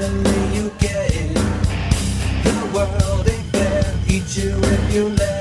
suddenly you get it. The world ain't fair, eat you if you let